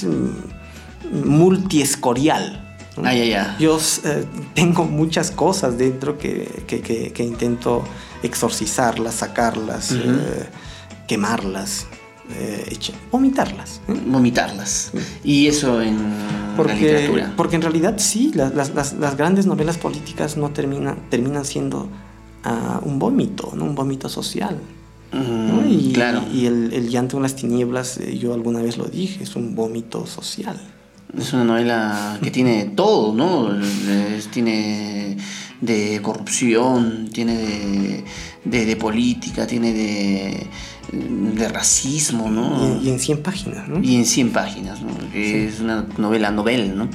multiescorial, ¿no? Yo tengo muchas cosas dentro que intento exorcizarlas, sacarlas, quemarlas, vomitarlas. Vomitarlas. Y eso en la literatura. Porque en realidad sí, las grandes novelas políticas no terminan siendo un vómito, ¿no? Un vómito social. ¿No? Claro. Y el llanto en las tinieblas, yo alguna vez lo dije, es un vómito social. Es una novela que tiene todo, ¿no? Tiene de corrupción, tiene de política, tiene de racismo, ¿no? Y en 100 páginas, ¿no? Y en 100 páginas, ¿no? Que es una novela, ¿no?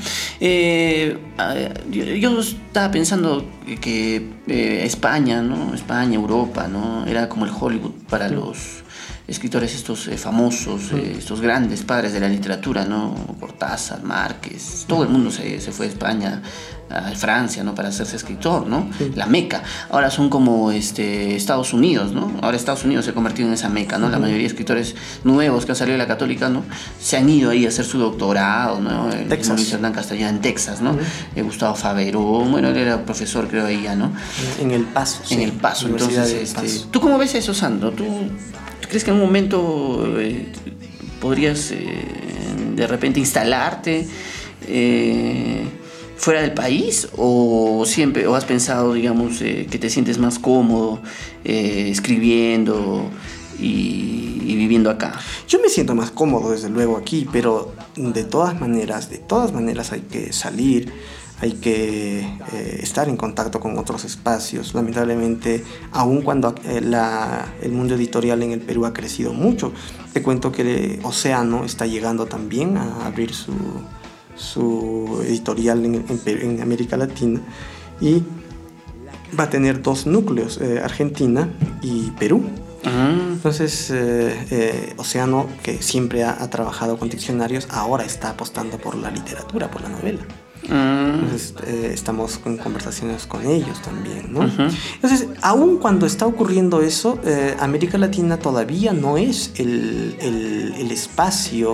Yo estaba pensando que España, ¿no? España, Europa, ¿no? Era como el Hollywood para los escritores estos famosos, estos grandes padres de la literatura, ¿no? Cortázar, Márquez, todo el mundo se fue a España, a Francia, ¿no? Para hacerse escritor, ¿no? La Meca. Ahora son como Estados Unidos, ¿no? Ahora Estados Unidos se ha convertido en esa Meca, ¿no? La mayoría de escritores nuevos que han salido de la Católica, ¿no? Se han ido ahí a hacer su doctorado, ¿no? Luis Hernán Castellán en Texas, ¿no? Gustavo Faverón, bueno, él era profesor, creo, ahí ya, ¿no? En El Paso. En El Paso. Entonces, ¿tú cómo ves eso, Sandro? ¿Tú crees que en un momento podrías de repente instalarte fuera del país o siempre o has pensado, digamos, que te sientes más cómodo escribiendo y viviendo acá? Yo me siento más cómodo desde luego aquí, pero de todas maneras hay que salir, hay que estar en contacto con otros espacios. Lamentablemente, aun cuando el mundo editorial en el Perú ha crecido mucho, te cuento que Océano está llegando también a abrir su editorial en América Latina y va a tener 2 núcleos, Argentina y Perú. Entonces Océano, que siempre ha trabajado con diccionarios, ahora está apostando por la literatura, por la novela. Entonces estamos en conversaciones con ellos también, ¿no? Entonces, aun cuando está ocurriendo eso, América Latina todavía no es el espacio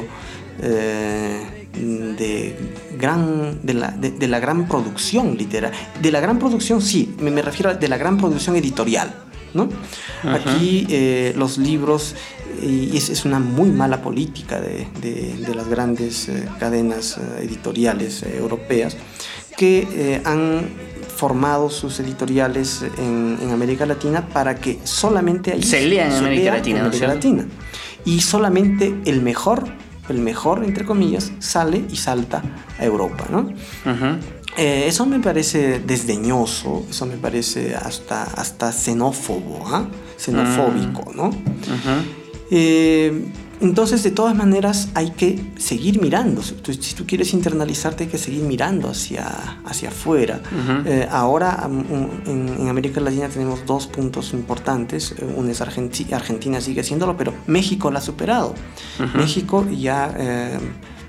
de la gran producción literaria. De la gran producción, sí, me refiero a de la gran producción editorial, ¿no? Aquí los libros, y es una muy mala política de las grandes cadenas editoriales europeas, que han formado sus editoriales en América Latina para que solamente ahí se lean en América Latina. Y solamente el mejor, entre comillas, sale y salta a Europa, ¿no? Eso me parece desdeñoso, eso me parece hasta xenófobo, xenofóbico, ¿no? Entonces, de todas maneras, hay que seguir mirando. Si tú quieres internalizarte, hay que seguir mirando hacia afuera. Ahora, en América Latina tenemos 2 puntos importantes. Uno es Argentina sigue haciéndolo, pero México la ha superado. México ya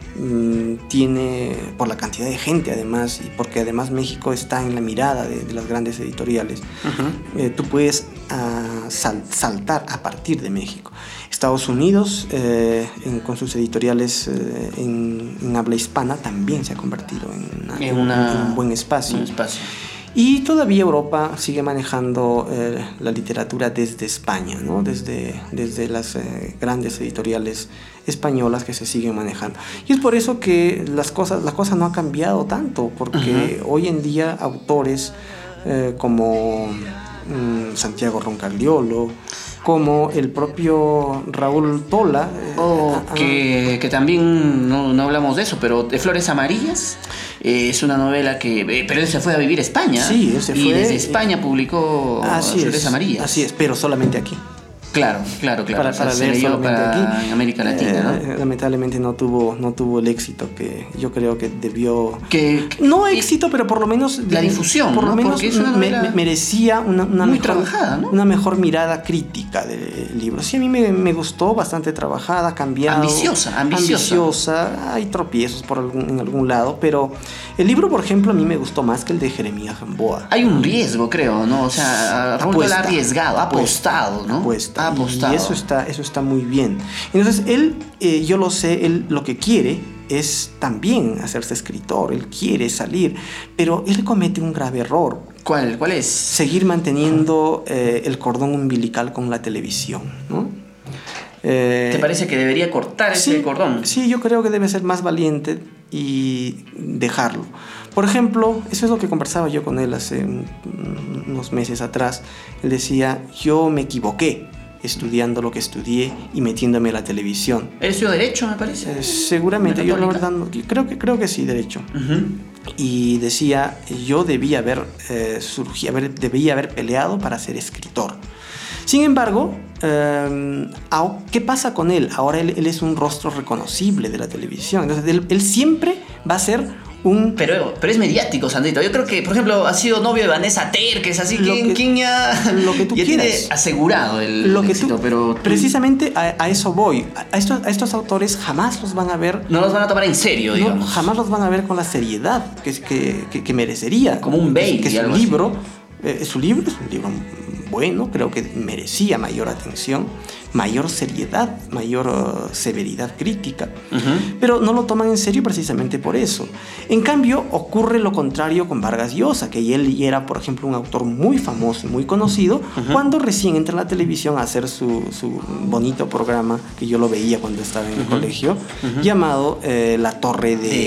tiene, por la cantidad de gente además, y porque además México está en la mirada de las grandes editoriales, tú puedes saltar a partir de México. Estados Unidos, con sus editoriales en habla hispana, también se ha convertido en un buen espacio. Y todavía Europa sigue manejando la literatura desde España, ¿no? Desde las grandes editoriales españolas que se siguen manejando. Y es por eso que la cosa no ha cambiado tanto, porque hoy en día autores como Santiago Roncagliolo, como el propio Raúl Tola, que también no hablamos de eso, pero de Flores Amarillas es una novela pero él se fue a vivir a España. Sí, él se fue, y desde España publicó Flores Amarillas. Así es, pero solamente aquí. Claro. Para leer solamente aquí. En América Latina, ¿no? Lamentablemente no tuvo el éxito que yo creo que debió. No éxito, pero por lo menos la difusión, por lo menos porque es una merecía una muy mejor trabajada, ¿no? Una mejor mirada crítica del libro. Sí, a mí me gustó, bastante trabajada, cambiada, ambiciosa. Hay tropiezos en algún lado, pero el libro, por ejemplo, a mí me gustó más que el de Jeremías Gamboa. Hay un riesgo, creo, ¿no? O sea, Raúl Tola ha arriesgado, ha apostado, ¿no? Apuesta. Y eso está muy bien. Entonces él, yo lo sé, él lo que quiere es también hacerse escritor. Él quiere salir, pero él comete un grave error. ¿Cuál es? Seguir manteniendo el cordón umbilical con la televisión, ¿no? ¿Te parece que debería cortar ese cordón? Sí, yo creo que debe ser más valiente y dejarlo. Por ejemplo, eso es lo que conversaba yo con él hace unos meses atrás. Él decía, yo me equivoqué estudiando lo que estudié y metiéndome a la televisión. ¿Él estudió Derecho, me parece? Seguramente, yo la verdad creo que sí, Derecho. Y decía, yo debía haber peleado para ser escritor. Sin embargo, ¿qué pasa con él? Ahora él es un rostro reconocible de la televisión. Entonces él siempre va a ser Pero es mediático, Sandrito. Yo creo que, por ejemplo, ha sido novio de Vanessa Ter, que es así, ¿quién ya tiene asegurado el éxito? Precisamente a eso voy. A estos autores jamás los van a ver. No los van a tomar en serio, digamos. No, jamás los van a ver con la seriedad que merecería. Como un baby. Que su libro es un libro bueno, creo que merecía mayor atención, mayor seriedad, mayor severidad crítica, pero no lo toman en serio precisamente por eso. En cambio, ocurre lo contrario con Vargas Llosa, que él era, por ejemplo, un autor muy famoso y muy conocido, cuando recién entra a la televisión a hacer su bonito programa, que yo lo veía cuando estaba en el colegio, llamado La Torre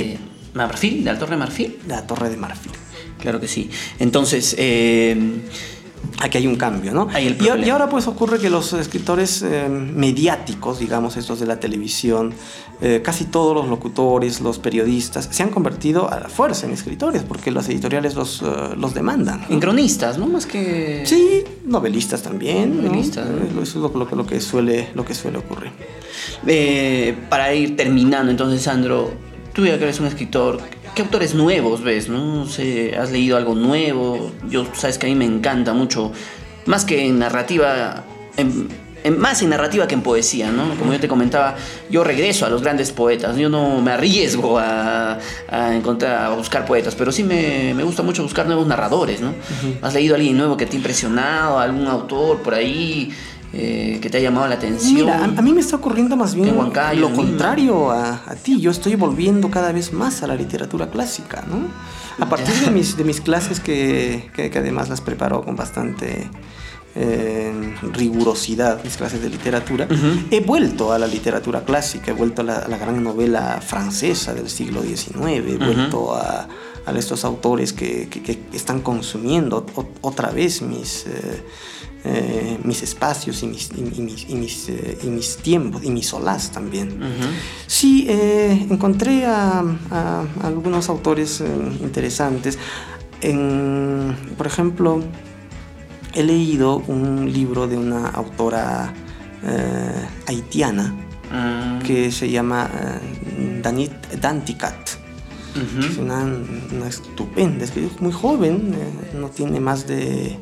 ¿Marfil? ¿De la Torre de Marfil? La Torre de Marfil. Claro que sí. Entonces, aquí hay un cambio, ¿no? Y ahora pues ocurre que los escritores mediáticos, digamos, estos de la televisión, casi todos los locutores, los periodistas, se han convertido a la fuerza en escritores, porque las editoriales los demandan, ¿no? En cronistas, ¿no? Más que... Sí, novelistas también, novelistas, ¿no? ¿no? Eso es lo que suele ocurrir. Para ir terminando, entonces, Sandro, tú ya que eres un escritor, ¿qué autores nuevos ves, no? ¿Has leído algo nuevo? Yo, sabes que a mí me encanta mucho, más que en narrativa, más en narrativa que en poesía, ¿no? Como yo te comentaba, yo regreso a los grandes poetas, yo no me arriesgo a buscar poetas, pero sí me gusta mucho buscar nuevos narradores, ¿no? Uh-huh. ¿Has leído a alguien nuevo que te ha impresionado, algún autor por ahí que te ha llamado la atención? Mira, a mí me está ocurriendo más bien lo contrario a ti. Yo estoy volviendo cada vez más a la literatura clásica, ¿no? A partir de mis clases que además las preparo con bastante rigurosidad, mis clases de literatura, uh-huh. He vuelto a la literatura clásica, he vuelto a la gran novela francesa del siglo XIX, he vuelto a estos autores que están consumiendo otra vez mis espacios y mis tiempos y mis solaz también. Uh-huh. Sí, encontré a algunos autores interesantes. Por ejemplo, he leído un libro de una autora haitiana que se llama Danticat. Uh-huh. Es una estupenda, es muy joven, no tiene más de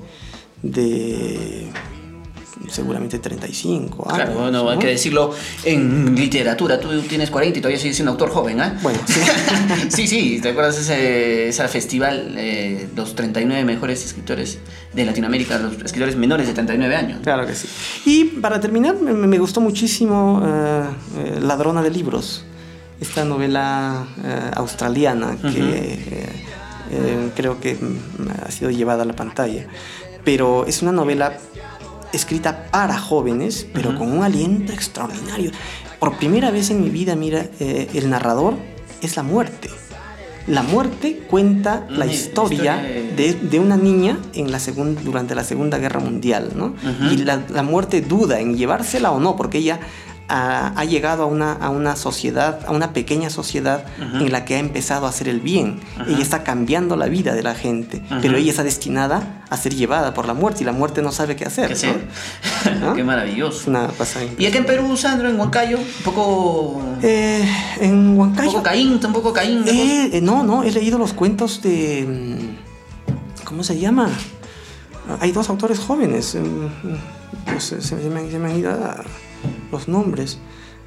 seguramente 35 años. Claro, bueno, ¿no? Hay que decirlo en literatura. Tú tienes 40 y todavía sigues siendo autor joven, ¿eh? Bueno, sí. Sí, ¿te acuerdas ese festival, los 39 mejores escritores de Latinoamérica, los escritores menores de 39 años? Claro que sí. Y para terminar, me gustó muchísimo Ladrona de libros, esta novela australiana que creo que ha sido llevada a la pantalla. Pero es una novela escrita para jóvenes, pero con un aliento extraordinario. Por primera vez en mi vida, mira, el narrador es la muerte. La muerte cuenta la historia de una niña durante la Segunda Guerra Mundial, ¿no? Uh-huh. Y la muerte duda en llevársela o no, porque ella ha llegado a una sociedad, a una pequeña sociedad, uh-huh. en la que ha empezado a hacer el bien. Uh-huh. Ella está cambiando la vida de la gente, uh-huh. pero ella está destinada a ser llevada por la muerte y la muerte no sabe qué hacer. ¿No? Qué maravilloso. Es una pasada. ¿Y acá en Perú, Sandro, en Huancayo? Un poco... en Huancayo... ¿Un poco Caín? No, he leído los cuentos de... ¿Cómo se llama? Hay dos autores jóvenes. Se me han ido los nombres.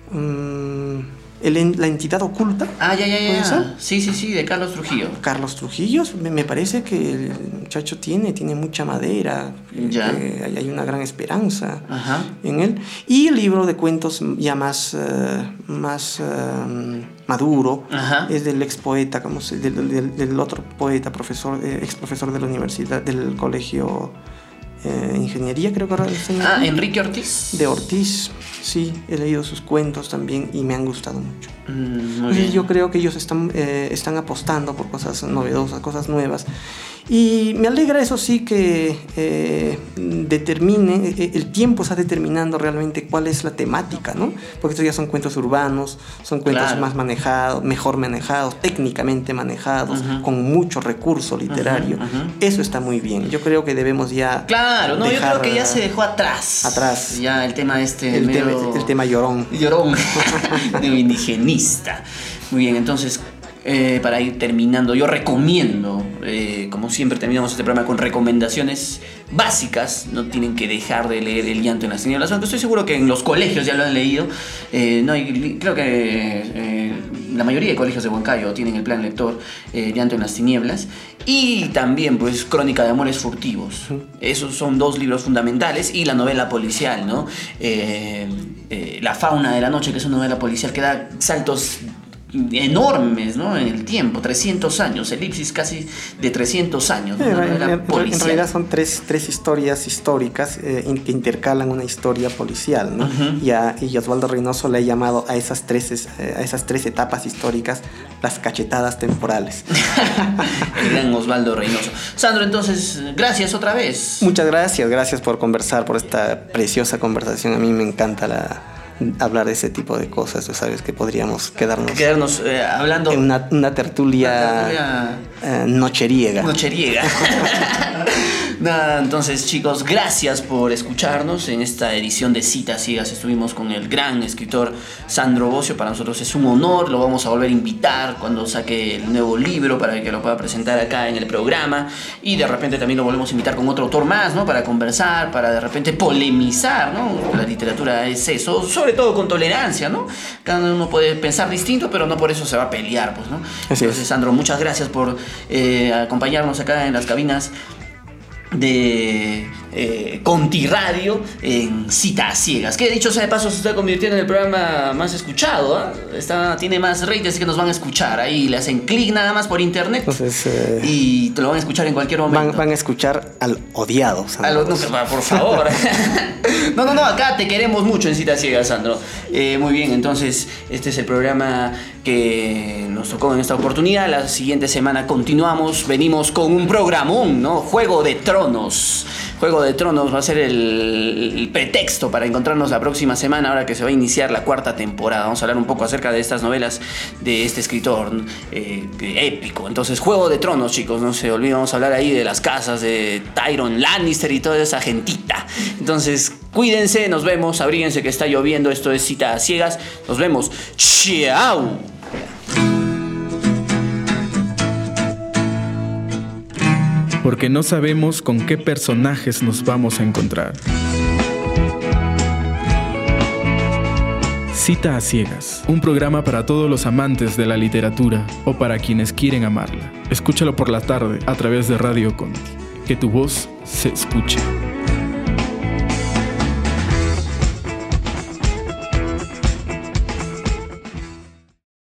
La entidad oculta. Ya. Sí, de Carlos Trujillo. Carlos Trujillo, me parece que el muchacho tiene mucha madera. Hay una gran esperanza, ajá. en él. Y el libro de cuentos ya más maduro, ajá. es del ex poeta, del otro poeta, ex profesor de la universidad, del colegio Ingeniería, creo que ahora enseña. Enrique Ortiz. De Ortiz, sí, he leído sus cuentos también y me han gustado mucho. Muy bien. Yo creo que ellos están apostando por cosas novedosas, cosas nuevas. Y me alegra, eso sí, que el tiempo está determinando realmente cuál es la temática, ¿no? Porque estos ya son cuentos urbanos, son cuentos claro. más manejados, mejor manejados, técnicamente manejados, uh-huh. con mucho recurso literario. Uh-huh, uh-huh. Eso está muy bien. Yo creo que debemos ya... Claro, no, yo creo que ya se dejó atrás. Ya el tema el tema llorón. De indigenista. Muy bien, entonces... para ir terminando, yo recomiendo, como siempre terminamos este programa con recomendaciones básicas. No tienen que dejar de leer El llanto en las tinieblas, aunque estoy seguro que en los colegios ya lo han leído. Creo que la mayoría de colegios de Huancayo tienen el plan lector Llanto en las tinieblas, y también pues Crónica de amores furtivos. Esos son dos libros fundamentales, y la novela policial, ¿no? La fauna de la noche, que es una novela policial que da saltos enormes, ¿no? En el tiempo, 300 años, elipsis casi de 300 años. ¿No? En realidad son tres historias históricas que intercalan una historia policial, ¿no? Y Osvaldo Reynoso le ha llamado a esas tres etapas históricas las cachetadas temporales. El gran Osvaldo Reynoso. Sandro, entonces, gracias otra vez. Muchas gracias por conversar, por esta preciosa conversación. A mí me encanta hablar de ese tipo de cosas. Tú sabes que podríamos quedarnos hablando en una tertulia nocheriega. Nada, entonces chicos, gracias por escucharnos en esta edición de Citas Ciegas. Estuvimos con el gran escritor Sandro Bocio. Para nosotros es un honor, lo vamos a volver a invitar cuando saque el nuevo libro para que lo pueda presentar acá en el programa, y de repente también lo volvemos a invitar con otro autor más, ¿no? Para conversar, para de repente polemizar, ¿no? La literatura es eso, sobre todo con tolerancia, ¿no? Cada uno puede pensar distinto, pero no por eso se va a pelear, pues, ¿no? Entonces, Sandro, muchas gracias por acompañarnos acá en las cabinas de Conti Radio en Citas Ciegas, que dicho sea de paso se está convirtiendo en el programa más escuchado, ¿eh? Tiene más rating, así que nos van a escuchar. Ahí le hacen clic nada más por internet. Entonces, y te lo van a escuchar en cualquier momento. Van a escuchar al odiado, Sandro. Por favor. No, acá te queremos mucho en Citas Ciegas, Sandro. Muy bien, entonces este es el programa que nos tocó en esta oportunidad. La siguiente semana continuamos, venimos con un programón, ¿no? Juego de Tronos va a ser el pretexto para encontrarnos la próxima semana, ahora que se va a iniciar la 4ª temporada. Vamos a hablar un poco acerca de estas novelas de este escritor épico. Entonces, Juego de Tronos, chicos, no se olviden, vamos a hablar ahí de las casas de Tyrion Lannister y toda esa gentita. Entonces, cuídense, nos vemos, abríguense que está lloviendo. Esto es Citas Ciegas, nos vemos. ¡Chao! Porque no sabemos con qué personajes nos vamos a encontrar. Cita a Ciegas, un programa para todos los amantes de la literatura o para quienes quieren amarla. Escúchalo por la tarde a través de Radio Conti. Que tu voz se escuche.